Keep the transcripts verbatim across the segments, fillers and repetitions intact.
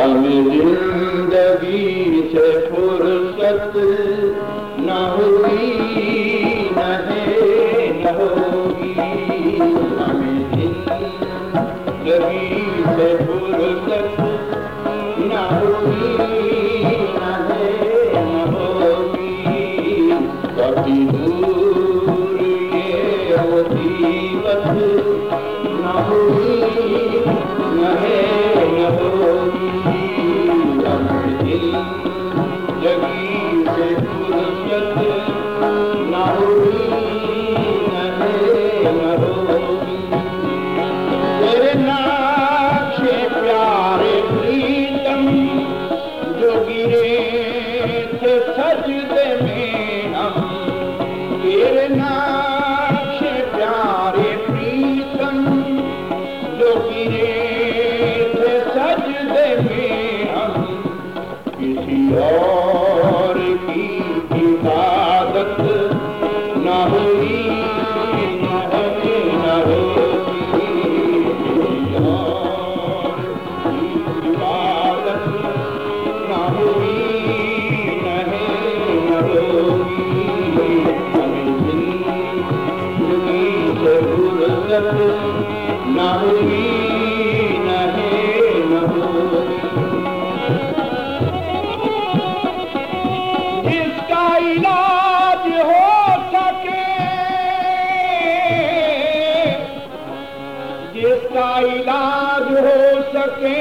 ہمیں زندگی سے فرصت نہ ہوئی نہ ہے نہ ہوگی، ہمیں زندگی سے فرصت نہ ہوئی نہ ہے نہ ہوگی، کبھی دور یہ مصیبت نہ ہوئی نہ ہے نہ ہوگی، ہمیں زندگی سے فرصت نہ ہوئی نہ ہے نہ ہوگی، تیرے نقش پیارے پریتم جو گرے تھے سجدے میں ہم، تیرے نقش پیارے پریتم جو گرے تھے سجدے میں ہم، کسی اور کی عبادت نہ ہوئی نہ ہے نہ ہوگی، کسی اور کی عبادت نہ ہوئی نہ ہے نہ ہوگی، ہمیں زندگی سے فرصت نہ ہوئی نہ ہے نہ ہوگی، جس کا علاج ہو سکے جس کا علاج ہو سکے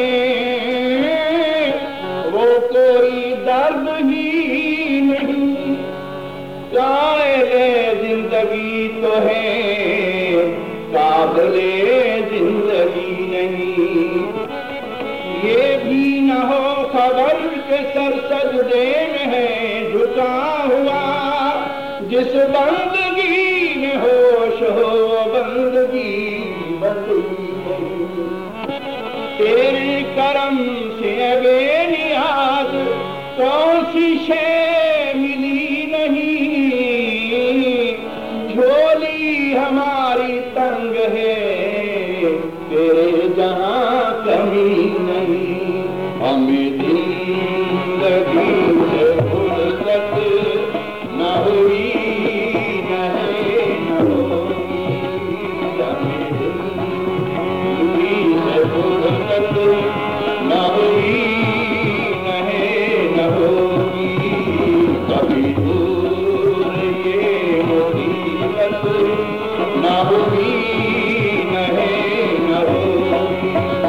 وہ کوئی درد ہی نہیں، قائل زندگی تو ہے قابل زندگی نہیں، یہ بھی نہ ہو خبر کے سر سجدے میں ہے جھکا ہوا، جس بندگی میں ہوش ہو بندگی بندگی نہیں، تیرے کرم سے بے نیاز کون سی شے ملی نہیں، جھولی ہماری تنگ ہے تیرے جہاں کمی نہیں، ہمیں زندگی سے فرصت نہ ہوئی نہ ہے نہ ہوگی، ہمیں زندگی سے فرصت نہ ہوئی نہ ہے نہ ہوگی، کبھی دور یہ مصیبت نہ ہوئی نہ ہے نہ ہوگی،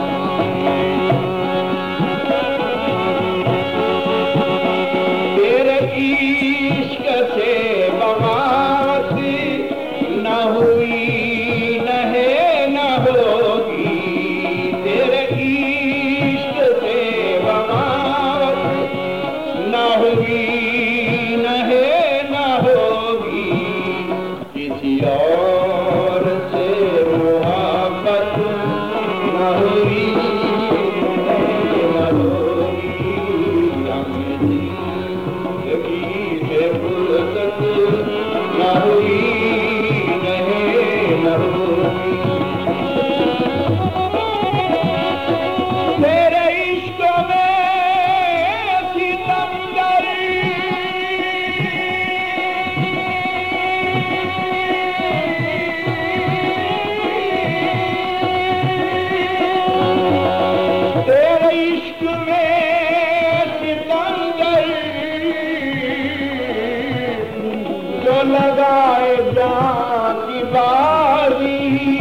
تیرے عشق سے بغاوت نہ ہوئی نہ ہے نہ ہوگی، تیرے عشق سے بغاوت نہ ہوئی نہ ہے نہ ہوگی، کسی اور سے محبت نہ ہوئی نہ ہے نہ ہوگی، ہمیں زندگی سے فرصت نہ ہوئی نہ ہے نہ ہوگی، تیرے عشق میں ستمگر تیرے عشق میں ستمگر جو لگائے جان کی بازی،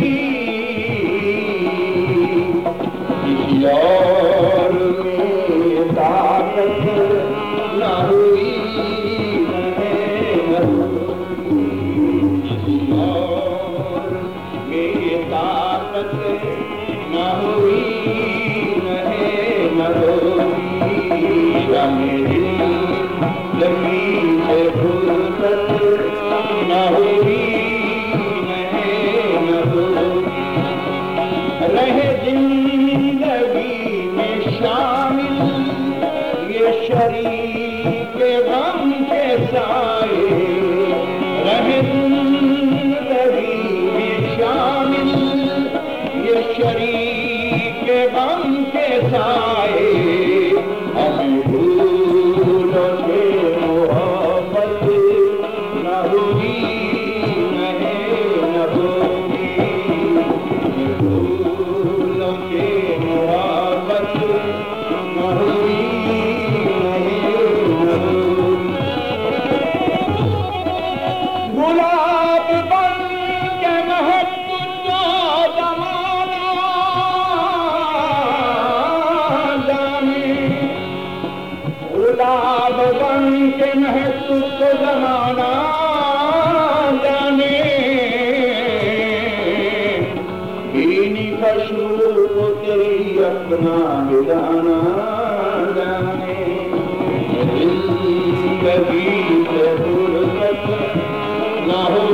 کسی اور میں طاقت نہ ہوئی نہ ہے نہ ہوگی، کسی اور میں طاقت نہ ہوئی نہ ہے نہ ہوگی، ہمیں زندگی سے فرصت نہ ہوئی نہ ہے نہ ہوگی، رہے زندگی میں شامل یہ شریک غم کے سائے، رہے زندگی میں شامل یہ شریک غم کے سائے ہمیں بھولوں سے محبت نہ ہوئی نہ ہوگی بھولوں سے محبت نہ ہوئی نہ ہوگی گلاب بن کے مہک جو زمانہ جانے گلاب بن کے مہک جو زمانہ جانے بینی خوشبو تیری اپنا ملانا جانے زندگی سے فرصت نہ ہو